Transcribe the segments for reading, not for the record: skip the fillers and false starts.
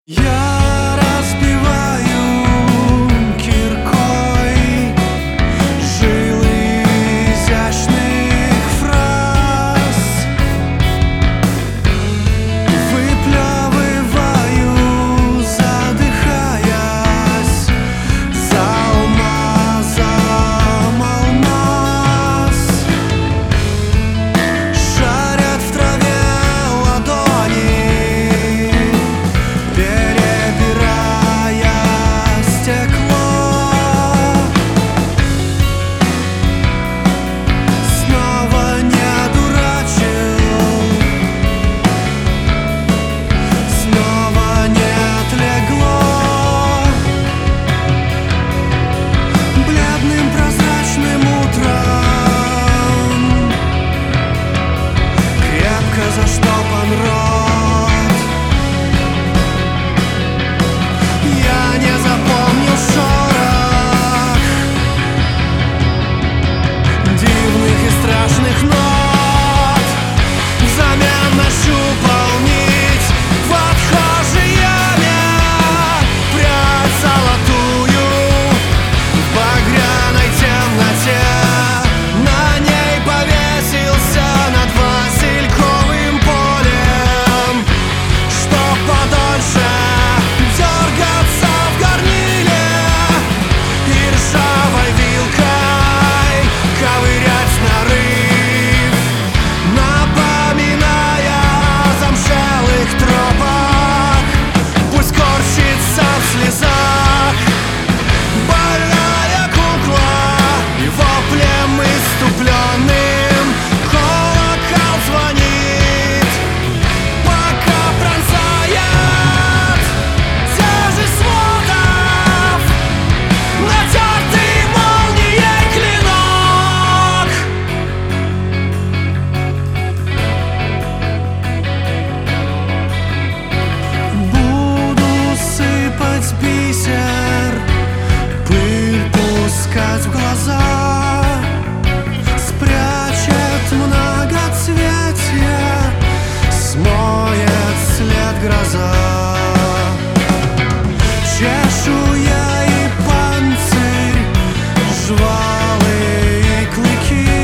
Я разбиваю киркой жилы изящных фраз, выплевываю, задыхаясь, за алмазом алмаз. Шарят в траве ладони, перебирая стекло. Снова не дурачил, снова нет легло. Бледным прозрачным утром крепко заштопан рот. Я не запомнил шорох дивных и страшных нот. Взамен нащупал нить в отхожей яме, прядь золотую в багряной темноте. На ней повесился над васильковым полем, чтоб подольше дергаться в горниле и ржавой вилкой ковырять нарыв, напоминая о замшелых тропах. Пусть корчится в слезах больная кукла, и воплем иступленным колокол звонит, пока пронзает тяжесть сводов натертый молнией клинок. Буду сыпать бисер, пыль пускать в глаза, спрячет многоцветье, смоет след гроза. Чешуя и панцирь, жвалы и клыки,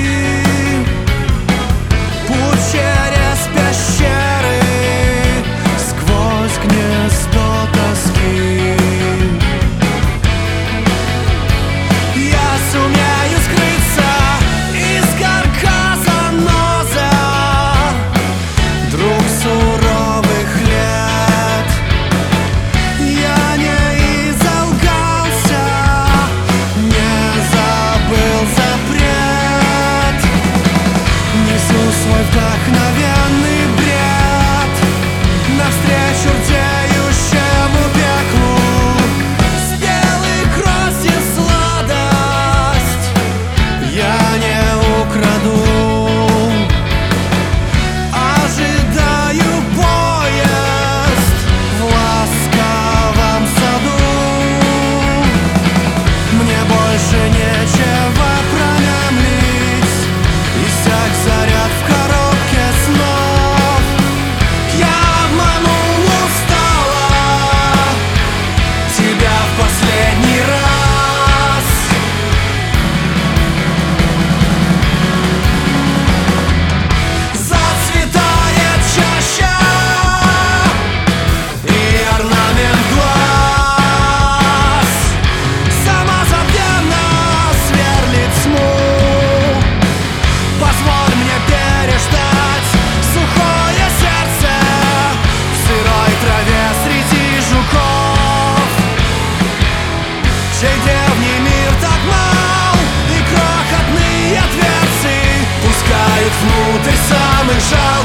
путь через пещеры, сквозь гнездо тоски. Я сумею скрыться из каркаса ноза, друг суровых лет. Я не изолгался, не забыл запрет. Несу свой вдохновенный бред навстречу рдеющему пеклу. Спелый гроздьев сладость я не украду. Ожидаю поезд в ласковом саду. Мне больше нечего промямлить, иссяк заряд в коробке снов. Я обманул устало тебя в последний раз. Зацветает чаща и орнамент глаз, самозабвенно сверлит тьму. Позволь мне переждать сухое сердце в сырой траве среди жуков, чей древний мир так мал, и крохотные дверцы пускают внутрь самых жар.